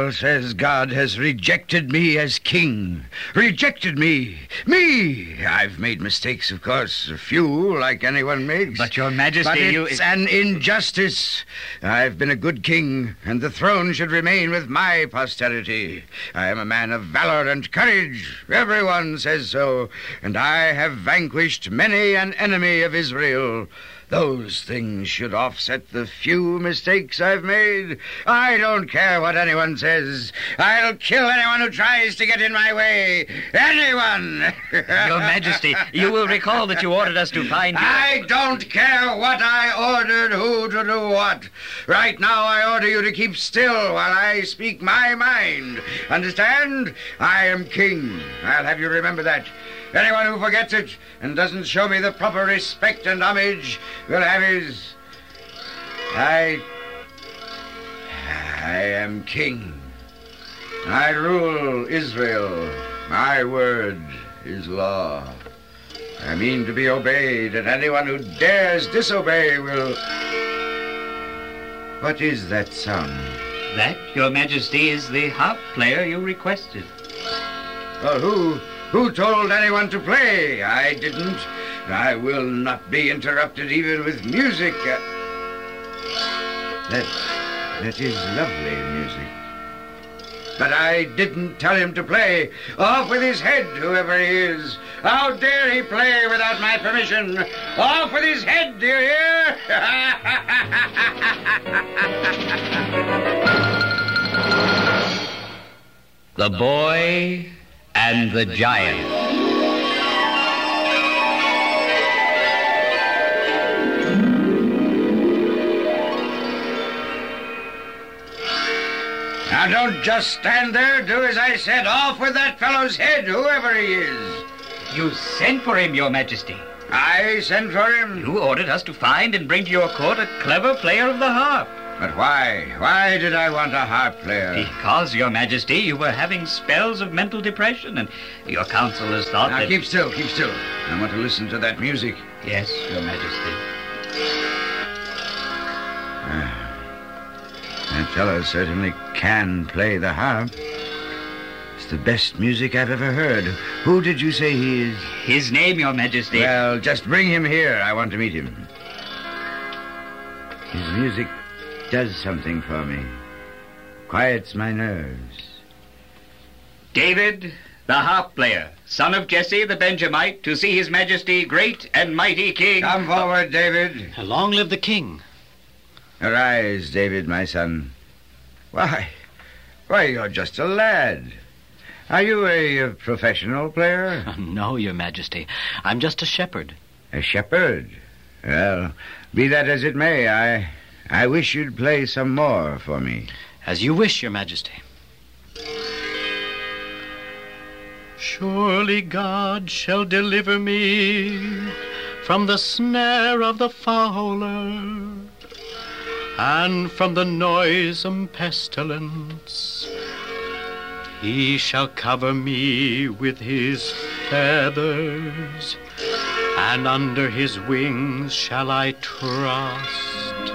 Bible says God has rejected me as king. Rejected me. Me! I've made mistakes, of course. A few, like anyone makes. But, Your Majesty, but it's an injustice. I've been a good king, and the throne should remain with my posterity. I am a man of valor and courage. Everyone says so. And I have vanquished many an enemy of Israel. Those things should offset the few mistakes I've made. I don't care what anyone says. I'll kill anyone who tries to get in my way. Anyone! Your Majesty, you will recall that you ordered us to find you. I don't care what I ordered, who to do what. Right now I order you to keep still while I speak my mind. Understand? I am king. I'll have you remember that. Anyone who forgets it and doesn't show me the proper respect and homage will have his... I am king. I rule Israel. My word is law. I mean to be obeyed, and anyone who dares disobey will... What is that sound? That, Your Majesty, is the harp player you requested. Well, Who told anyone to play? I didn't. I will not be interrupted even with music. That is lovely music. But I didn't tell him to play. Off with his head, whoever he is. How dare he play without my permission? Off with his head, do you hear? The Boy and the Giant. Now don't just stand there. Do as I said. Off with that fellow's head, whoever he is. You sent for him, Your Majesty. I sent for him? You ordered us to find and bring to your court a clever player of the harp. But why? Why did I want a harp player? Because, Your Majesty, you were having spells of mental depression, and your counselors thought now, that... keep still, keep still. I want to listen to that music. Yes, Your Majesty. That fellow certainly can play the harp. It's the best music I've ever heard. Who did you say he is? His name, Your Majesty. Well, just bring him here. I want to meet him. His music does something for me. Quiets my nerves. David, the harp player, son of Jesse the Benjamite, to see His Majesty, great and mighty king. Come forward, David. Long live the king. Arise, David, my son. Why, you're just a lad. Are you a professional player? No, Your Majesty. I'm just a shepherd. A shepherd? Well, be that as it may, I wish you'd play some more for me. As you wish, Your Majesty. Surely God shall deliver me from the snare of the fowler and from the noisome pestilence. He shall cover me with his feathers, and under his wings shall I trust.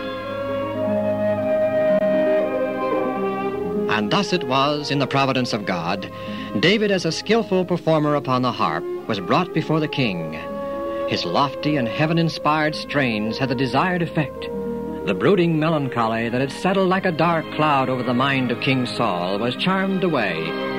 And thus it was, in the providence of God, David, as a skillful performer upon the harp, was brought before the king. His lofty and heaven-inspired strains had the desired effect. The brooding melancholy that had settled like a dark cloud over the mind of King Saul was charmed away.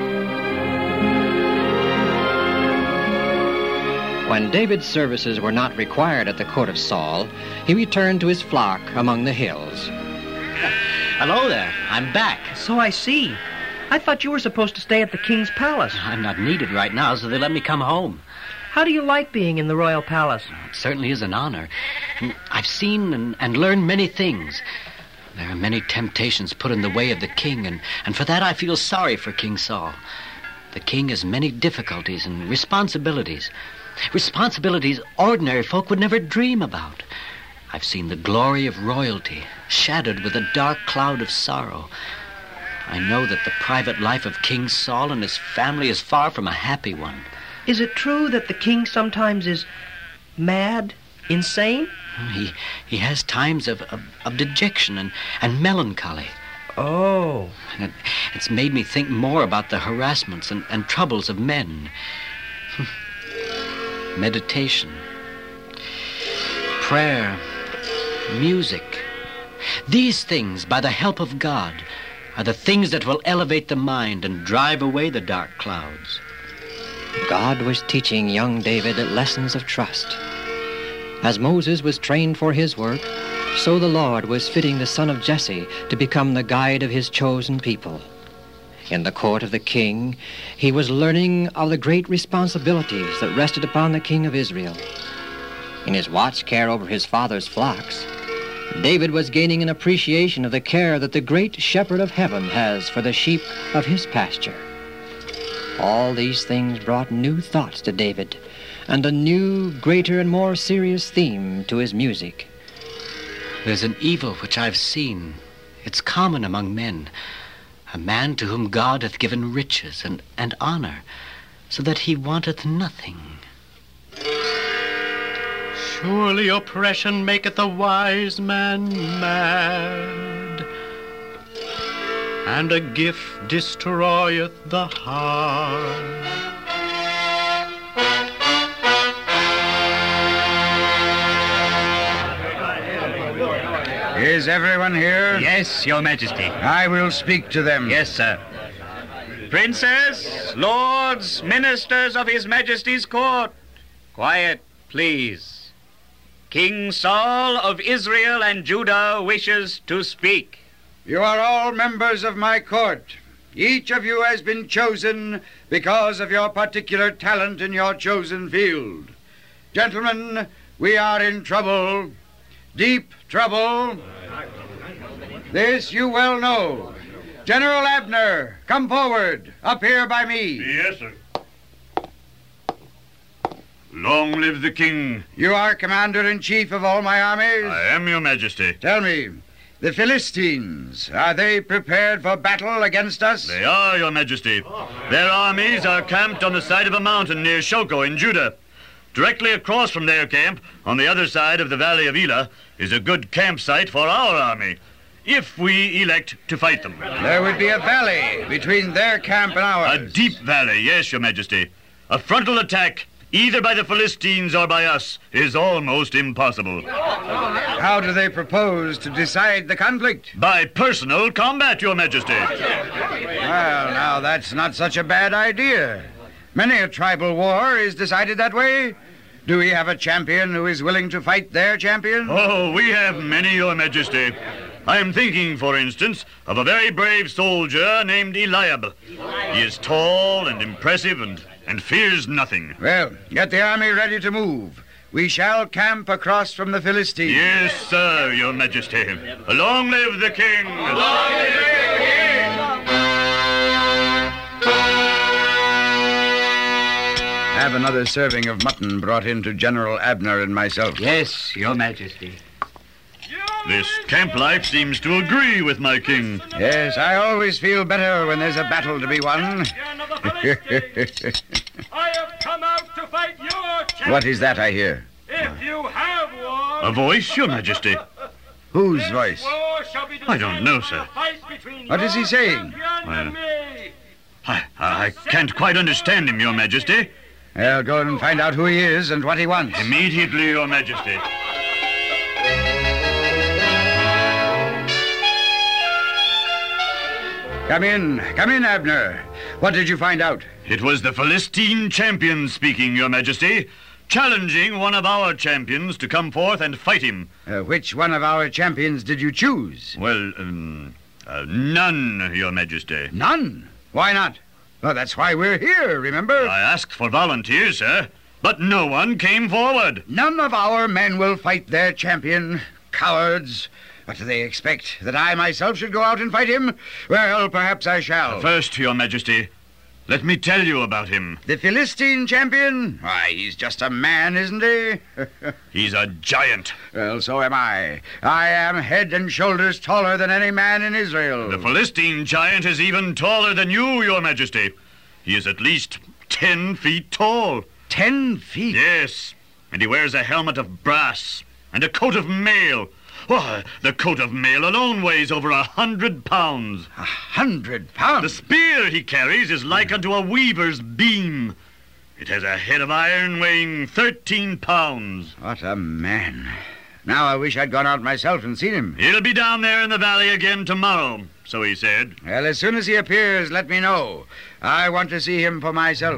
When David's services were not required at the court of Saul, he returned to his flock among the hills. Hello there. I'm back. So I see. I thought you were supposed to stay at the king's palace. I'm not needed right now, so they let me come home. How do you like being in the royal palace? It certainly is an honor. I've seen and learned many things. There are many temptations put in the way of the king, and for that I feel sorry for King Saul. The king has many difficulties and responsibilities. Responsibilities ordinary folk would never dream about. I've seen the glory of royalty shadowed with a dark cloud of sorrow. I know that the private life of King Saul and his family is far from a happy one. Is it true that the king sometimes is mad, insane? He has times of dejection and melancholy. Oh. And it's made me think more about the harassments and troubles of men. Meditation, prayer, music. These things, by the help of God, are the things that will elevate the mind and drive away the dark clouds. God was teaching young David lessons of trust. As Moses was trained for his work, so the Lord was fitting the son of Jesse to become the guide of his chosen people. In the court of the king, he was learning of the great responsibilities that rested upon the king of Israel. In his watch care over his father's flocks, David was gaining an appreciation of the care that the great shepherd of heaven has for the sheep of his pasture. All these things brought new thoughts to David, and a new, greater, and more serious theme to his music. There's an evil which I've seen. It's common among men. A man to whom God hath given riches and honor, so that he wanteth nothing. Surely oppression maketh a wise man mad, and a gift destroyeth the heart. Is everyone here? Yes, Your Majesty. I will speak to them. Yes, sir. Princes, lords, ministers of His Majesty's court. Quiet, please. King Saul of Israel and Judah wishes to speak. You are all members of my court. Each of you has been chosen because of your particular talent in your chosen field. Gentlemen, we are in trouble. Deep trouble. This you well know. General Abner, come forward. Up here by me. Yes, sir. Long live the king. You are commander-in-chief of all my armies? I am, Your Majesty. Tell me, the Philistines, are they prepared for battle against us? They are, Your Majesty. Their armies are camped on the side of a mountain near Shoko in Judah. Directly across from their camp, on the other side of the valley of Elah, is a good campsite for our army, if we elect to fight them. There would be a valley between their camp and ours. A deep valley, yes, Your Majesty. A frontal attack, either by the Philistines or by us, is almost impossible. How do they propose to decide the conflict? By personal combat, Your Majesty. Well, now, that's not such a bad idea. Many a tribal war is decided that way. Do we have a champion who is willing to fight their champion? Oh, we have many, Your Majesty. I am thinking, for instance, of a very brave soldier named Eliab. He is tall and impressive and fears nothing. Well, get the army ready to move. We shall camp across from the Philistines. Yes, sir, Your Majesty. Long live the king! Long live the king! Have another serving of mutton brought in to General Abner and myself. Yes, Your Majesty. This camp life seems to agree with my king. Yes, I always feel better when there's a battle to be won. I have come out to fight your champion. What is that I hear? If you have one. A voice, Your Majesty. Whose voice? I don't know, sir. What is he saying? I can't quite understand him, Your Majesty. I'll go and find out who he is and what he wants. Immediately, Your Majesty. Come in, Abner. What did you find out? It was the Philistine champion speaking, Your Majesty, challenging one of our champions to come forth and fight him. Which one of our champions did you choose? Well, none, Your Majesty. None? Why not? Well, that's why we're here, remember? I asked for volunteers, sir, but no one came forward. None of our men will fight their champion. Cowards. What do they expect? That I myself should go out and fight him? Well, perhaps I shall. First, Your Majesty, let me tell you about him. The Philistine champion? Why, he's just a man, isn't he? He's a giant. Well, so am I. I am head and shoulders taller than any man in Israel. The Philistine giant is even taller than you, Your Majesty. He is at least 10 feet tall. 10 feet? Yes, and he wears a helmet of brass and a coat of mail. Why, the coat of mail alone weighs over 100 pounds. 100 The pounds? spear he carries is like unto a weaver's beam. It has a head of iron weighing 13 pounds. What a man. Now I wish I'd gone out myself and seen him. He'll be down there in the valley again tomorrow, so he said. Well, as soon as he appears, let me know. I want to see him for myself.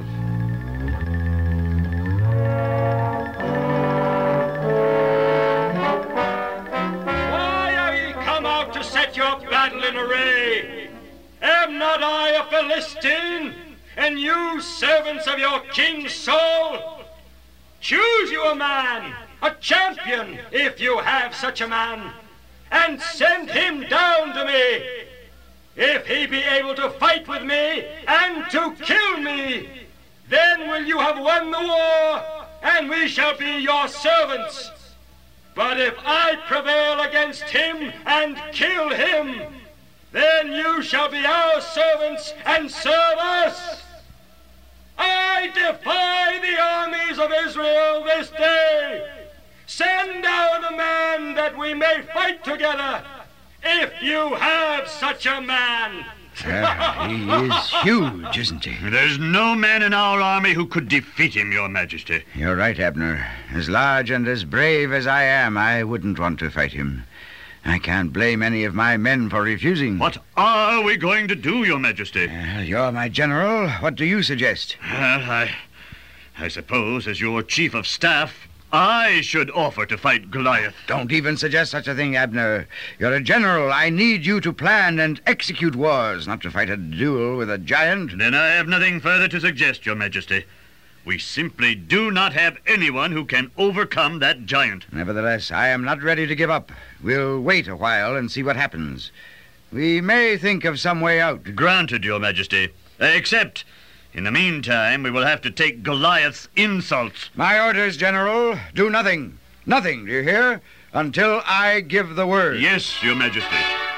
Why have ye come out to set your battle in array? Am not I a Philistine, and you servants of your King Saul? Choose you a man, a champion, if you have such a man, and send him down to me. If he be able to fight with me and to kill me, then will you have won the war, and we shall be your servants. But if I prevail against him and kill him, then you shall be our servants and serve us. I defy the armies of Israel this day. Send down a man that we may fight together, if you have such a man. He is huge, isn't he? There's no man in our army who could defeat him, Your Majesty. You're right, Abner. As large and as brave as I am, I wouldn't want to fight him. I can't blame any of my men for refusing. What are we going to do, Your Majesty? You're my general. What do you suggest? Well, I suppose, as your chief of staff, I should offer to fight Goliath. Don't even suggest such a thing, Abner. You're a general. I need you to plan and execute wars, not to fight a duel with a giant. Then I have nothing further to suggest, Your Majesty. We simply do not have anyone who can overcome that giant. Nevertheless, I am not ready to give up. We'll wait a while and see what happens. We may think of some way out. Granted, Your Majesty. Except, in the meantime, we will have to take Goliath's insults. My orders, General. Do nothing. Nothing, do you hear? Until I give the word. Yes, Your Majesty.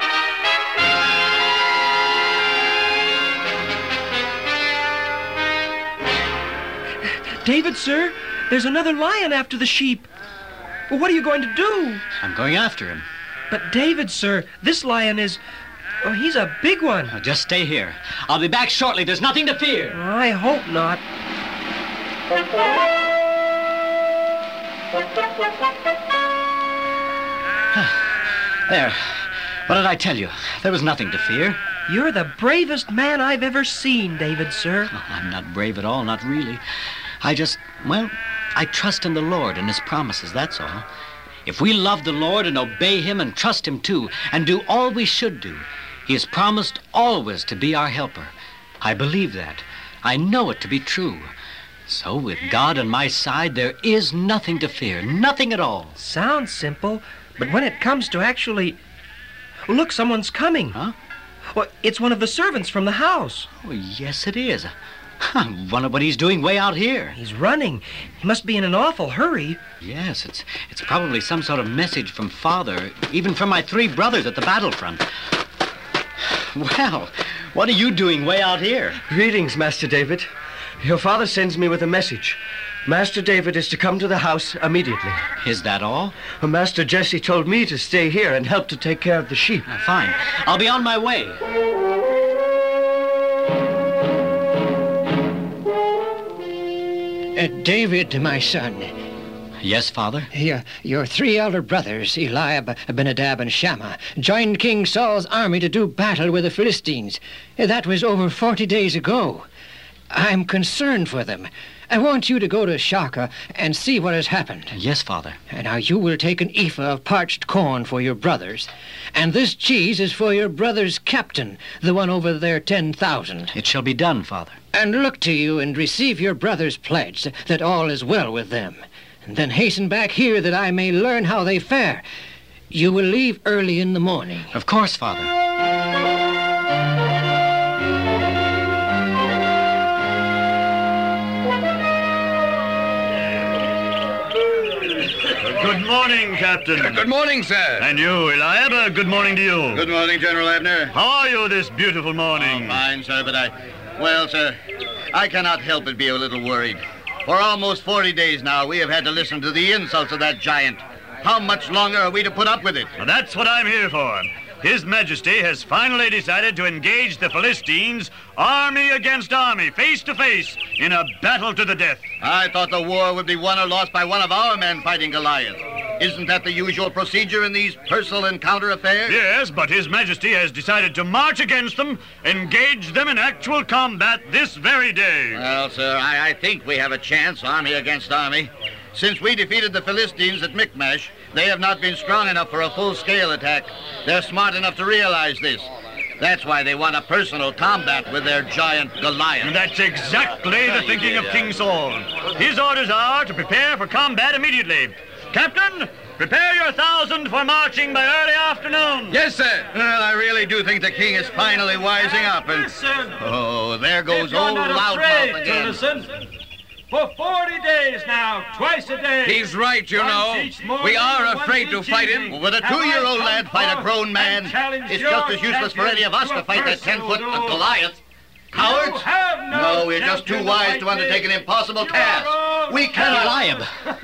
David, sir, there's another lion after the sheep. Well, what are you going to do? I'm going after him. But David, sir, this lion is... Oh, he's a big one. Now, just stay here. I'll be back shortly. There's nothing to fear. I hope not. There. What did I tell you? There was nothing to fear. You're the bravest man I've ever seen, David, sir. Oh, I'm not brave at all, not really. I trust in the Lord and His promises, that's all. If we love the Lord and obey Him and trust Him too, and do all we should do, He has promised always to be our helper. I believe that. I know it to be true. So with God on my side, there is nothing to fear, nothing at all. Sounds simple, but when it comes to actually... Look, someone's coming. Huh? Well, it's one of the servants from the house. Oh, yes, it is. I wonder what he's doing way out here. He's running. He must be in an awful hurry. Yes, it's probably some sort of message from Father, even from my 3 brothers at the battlefront. Well, what are you doing way out here? Greetings, Master David. Your father sends me with a message. Master David is to come to the house immediately. Is that all? Master Jesse told me to stay here and help to take care of the sheep. Fine. I'll be on my way. David, my son. Yes, Father? Your 3 elder brothers, Eliab, Abinadab, and Shammah, joined King Saul's army to do battle with the Philistines. That was over 40 days ago. I'm concerned for them. I want you to go to Shaka and see what has happened. Yes, Father. And now you will take an ephah of parched corn for your brothers. And this cheese is for your brother's captain, the one over there 10,000. It shall be done, Father. And look to you and receive your brother's pledge that all is well with them. And then hasten back here that I may learn how they fare. You will leave early in the morning. Of course, Father. Good morning, Captain. Good morning, sir. And you, Eliab, good morning to you. Good morning, General Abner. How are you this beautiful morning? Fine, sir, but Well, sir, I cannot help but be a little worried. For almost 40 days now, we have had to listen to the insults of that giant. How much longer are we to put up with it? Now, that's what I'm here for. His Majesty has finally decided to engage the Philistines army against army, face to face, in a battle to the death. I thought the war would be won or lost by one of our men fighting Goliath. Isn't that the usual procedure in these personal encounter affairs? Yes, but His Majesty has decided to march against them, engage them in actual combat this very day. Well, sir, I think we have a chance, army against army. Since we defeated the Philistines at Michmash, they have not been strong enough for a full-scale attack. They're smart enough to realize this. That's why they want a personal combat with their giant Goliath. And that's exactly the thinking of King Saul. His orders are to prepare for combat immediately. Captain, prepare your 1,000 for marching by early afternoon. Yes, sir. Well, I really do think the king is finally wising up. And Listen. oh, there goes If you're old not Loudmouth afraid again. to listen, for 40 days now, twice a day. He's right, you once know. each morning, We are once afraid to each fight him. evening, Would a have I 2-year-old come lad fight a forth grown man? and challenged It's your just as useless for any of us to fight that champion 10-foot to a Goliath. Cowards? You have no we're just too champion wise like to undertake an me. impossible You task. are We cannot. Eliab,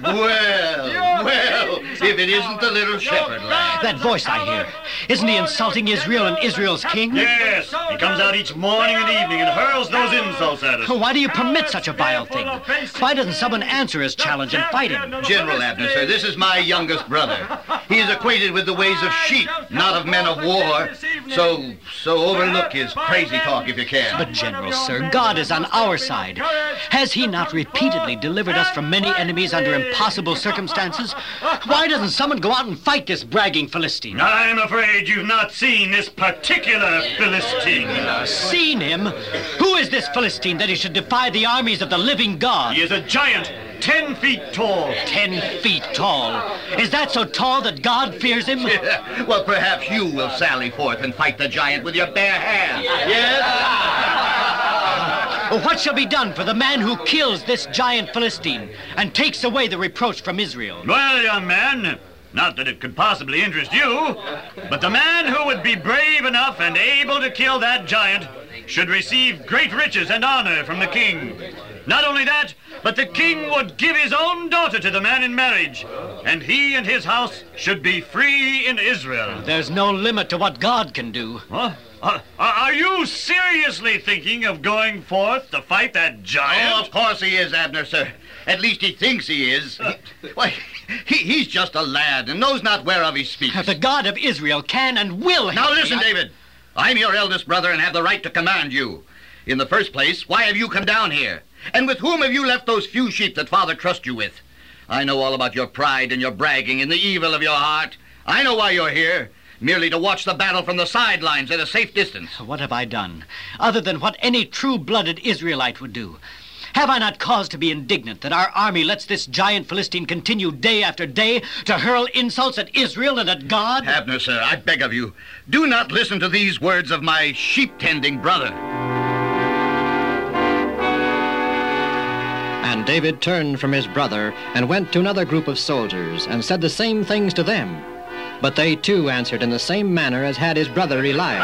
Well, if it isn't the little shepherd lad. that voice I hear, isn't he insulting Israel and Israel's king? Yes, he comes out each morning and evening and hurls those insults at us. Why do you permit such a vile thing? Why doesn't someone answer his challenge and fight him? General Abner, sir, this is my youngest brother. He is acquainted with the ways of sheep, not of men of war. So overlook his crazy talk if you can. But, General, sir, God is on our side. Has he not repeatedly delivered us from many enemies under impossible circumstances? Why doesn't someone go out and fight this bragging Philistine? I'm afraid you've not seen this particular Philistine. Seen him? Who is this Philistine that he should defy the armies of the living God? He is a giant, 10 feet tall. 10 feet tall. Is that so tall that God fears him? Well, perhaps you will sally forth and fight the giant with your bare hands. Yes? What shall be done for the man who kills this giant Philistine and takes away the reproach from Israel? Well, young man, not that it could possibly interest you, but the man who would be brave enough and able to kill that giant should receive great riches and honor from the king. Not only that, but the king would give his own daughter to the man in marriage, and he and his house should be free in Israel. There's no limit to what God can do. Huh? Are you seriously thinking of going forth to fight that giant? Oh, of course he is, Abner, sir. At least he thinks he is. He's just a lad and knows not whereof he speaks. The God of Israel can and will help Now listen, me. David. I'm your eldest brother and have the right to command you. In the first place, why have you come down here? And with whom have you left those few sheep that Father trusts you with? I know all about your pride and your bragging and the evil of your heart. I know why you're here. Merely to watch the battle from the sidelines at a safe distance. What have I done, other than what any true-blooded Israelite would do? Have I not cause to be indignant that our army lets this giant Philistine continue day after day to hurl insults at Israel and at God? Abner, sir, I beg of you, do not listen to these words of my sheep-tending brother. And David turned from his brother and went to another group of soldiers and said the same things to them. But they too answered in the same manner as had his brother Eliab.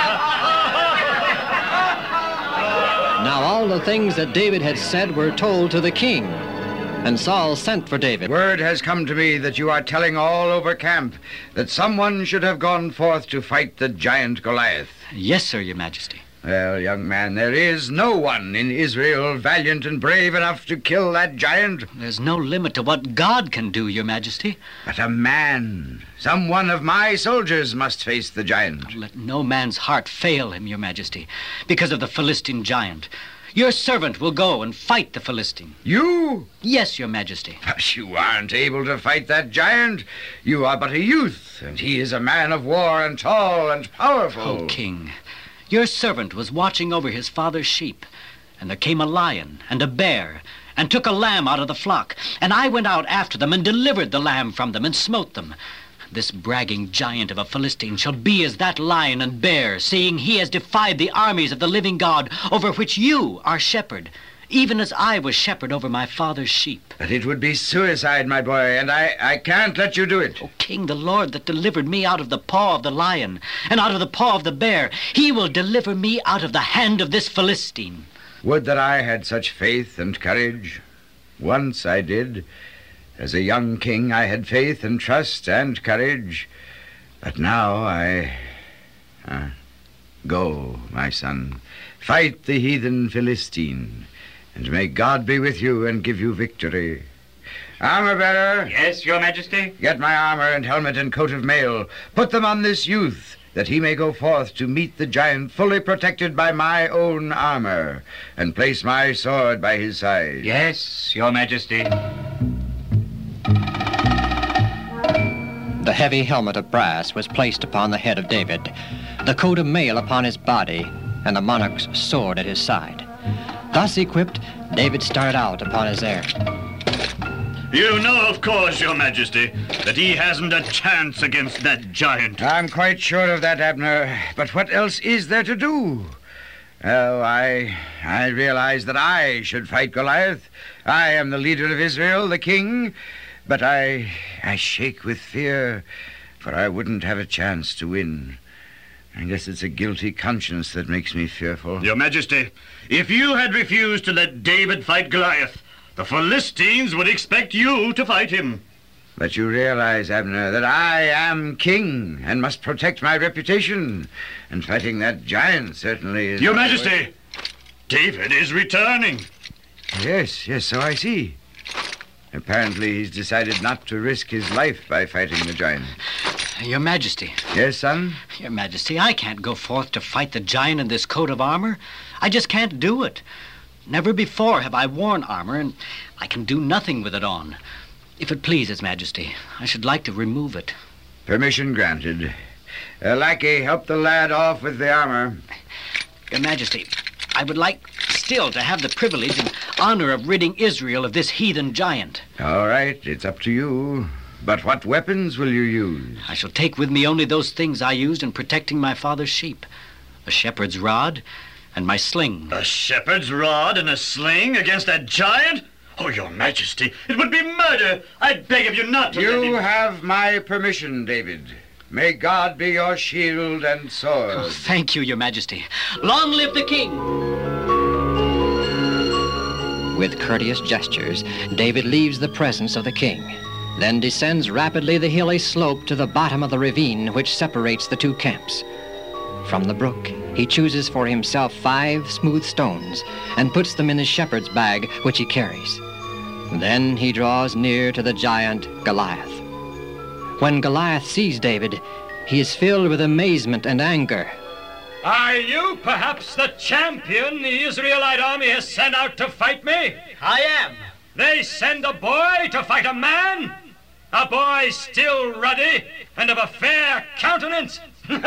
Now all the things that David had said were told to the king. And Saul sent for David. Word has come to me that you are telling all over camp that someone should have gone forth to fight the giant Goliath. Yes, sir, your majesty. Well, young man, there is no one in Israel valiant and brave enough to kill that giant. There's no limit to what God can do, your majesty. But a man, some one of my soldiers must face the giant. Let no man's heart fail him, your majesty, because of the Philistine giant. Your servant will go and fight the Philistine. You? Yes, your majesty. But you aren't able to fight that giant. You are but a youth, and he is a man of war and tall and powerful. Oh, king, your servant was watching over his father's sheep, and there came a lion and a bear and took a lamb out of the flock, and I went out after them and delivered the lamb from them and smote them. This bragging giant of a Philistine shall be as that lion and bear, seeing he has defied the armies of the living God, over which you are shepherd, even as I was shepherd over my father's sheep. But it would be suicide, my boy, and I can't let you do it. O King, the Lord that delivered me out of the paw of the lion and out of the paw of the bear, he will deliver me out of the hand of this Philistine. Would that I had such faith and courage. Once I did, As a young king, I had faith and trust and courage. But now go, my son. Fight the heathen Philistine, and may God be with you and give you victory. Armor-bearer. Yes, Your Majesty? Get my armor and helmet and coat of mail. Put them on this youth, that he may go forth to meet the giant fully protected by my own armor, and place my sword by his side. Yes, Your Majesty. The heavy helmet of brass was placed upon the head of David, the coat of mail upon his body, and the monarch's sword at his side. Thus equipped, David started out upon his errand. You know, of course, Your Majesty, that he hasn't a chance against that giant. I'm quite sure of that, Abner. But what else is there to do? Oh, I realize that I should fight Goliath. I am the leader of Israel, the king. But I shake with fear, for I wouldn't have a chance to win. I guess it's a guilty conscience that makes me fearful. Your Majesty, if you had refused to let David fight Goliath, the Philistines would expect you to fight him. But you realize, Abner, that I am king and must protect my reputation. And fighting that giant certainly is... Your Majesty, David is returning. Yes, so I see. Apparently he's decided not to risk his life by fighting the giant. Your Majesty. Yes, son? Your Majesty, I can't go forth to fight the giant in this coat of armor. I just can't do it. Never before have I worn armor, and I can do nothing with it on. If it pleases, Majesty, I should like to remove it. Permission granted. Lackey, help the lad off with the armor. Your Majesty, I would like still to have the privilege and honor of ridding Israel of this heathen giant. All right, it's up to you. But what weapons will you use? I shall take with me only those things I used in protecting my father's sheep. A shepherd's rod and my sling. A shepherd's rod and a sling against that giant? Oh, Your Majesty, it would be murder. I beg of you not to... You have my permission, David. May God be your shield and sword. Oh, thank you, Your Majesty. Long live the king! With courteous gestures, David leaves the presence of the king, then descends rapidly the hilly slope to the bottom of the ravine which separates the two camps. From the brook, he chooses for himself 5 smooth stones and puts them in his shepherd's bag, which he carries. Then he draws near to the giant Goliath. When Goliath sees David, he is filled with amazement and anger. Are you perhaps the champion the Israelite army has sent out to fight me? I am. They send a boy to fight a man? A boy still ruddy and of a fair countenance? Am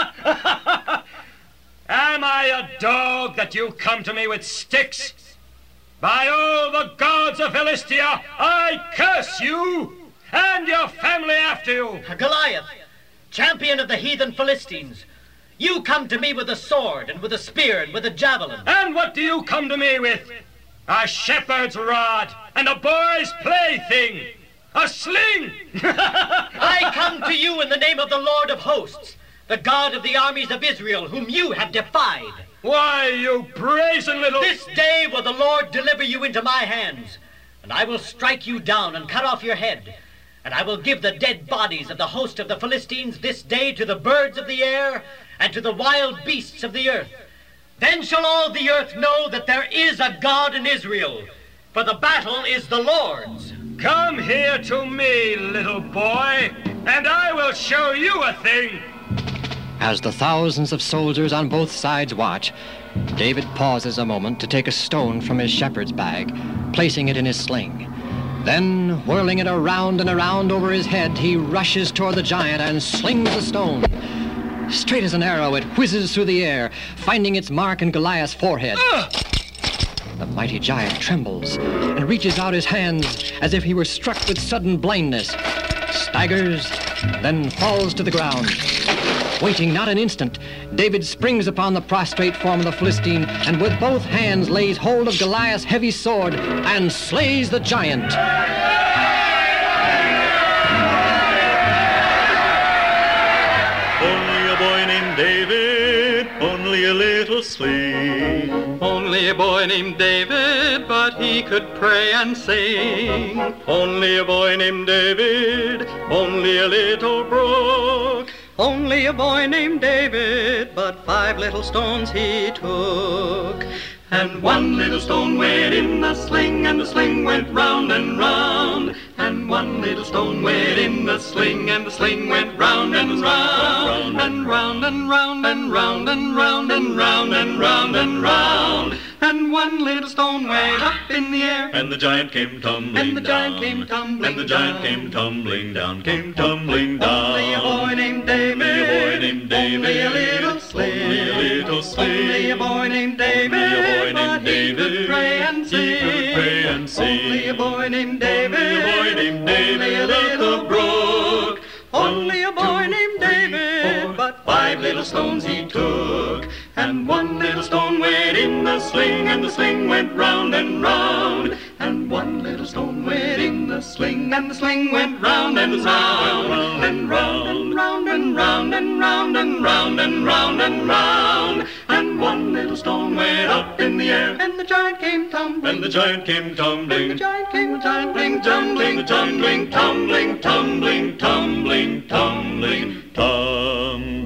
I a dog that you come to me with sticks? By all the gods of Philistia, I curse you and your family after you. Goliath, champion of the heathen Philistines, you come to me with a sword and with a spear and with a javelin. And what do you come to me with? A shepherd's rod and a boy's plaything. A sling. I come to you in the name of the Lord of hosts, the God of the armies of Israel, whom you have defied. Why, you brazen little... This day will the Lord deliver you into my hands, and I will strike you down and cut off your head, and I will give the dead bodies of the host of the Philistines this day to the birds of the air and to the wild beasts of the earth. Then shall all the earth know that there is a God in Israel, for the battle is the Lord's. Come here to me, little boy, and I will show you a thing. As the thousands of soldiers on both sides watch, David pauses a moment to take a stone from his shepherd's bag, placing it in his sling. Then, whirling it around and around over his head, he rushes toward the giant and slings the stone. Straight as an arrow, it whizzes through the air, finding its mark in Goliath's forehead. The mighty giant trembles and reaches out his hands as if he were struck with sudden blindness, staggers, then falls to the ground. Waiting not an instant, David springs upon the prostrate form of the Philistine and with both hands lays hold of Goliath's heavy sword and slays the giant. Only a boy named David only a little sling. Only a boy named David, but he could pray and sing. Only a boy named David, only a little brook. Only a boy named David, but 5 little stones he took. And 1 little stone went in the sling, and the sling went round and round. And 1 little stone went in the sling, and the sling went round and round. And round and round and round and round and round and round and round. And 1 little stone went up in the air, and the giant came tumbling down. And the giant came tumbling And the giant came tumbling down, came tumbling down. Only a boy named David, only a boy named David, only a little sling, only a little sling. Only a boy named David, only a boy named but David, he could pray and sing. he could pray and sing. Only a boy named David, only a boy named David, only a little brook. Only a boy named David, but 5 little stones he took. And 1 little stone went in the sling, and the sling went round and round. And 1 little stone went in the sling, and the sling went round and round. And round and round and round and round and round and round and round. And 1 little stone went up in the air, and the giant came tumbling. And the giant came tumbling. And the giant came tumbling, tumbling, tumbling, tumbling, tumbling, tumbling, tumbling, tumbling.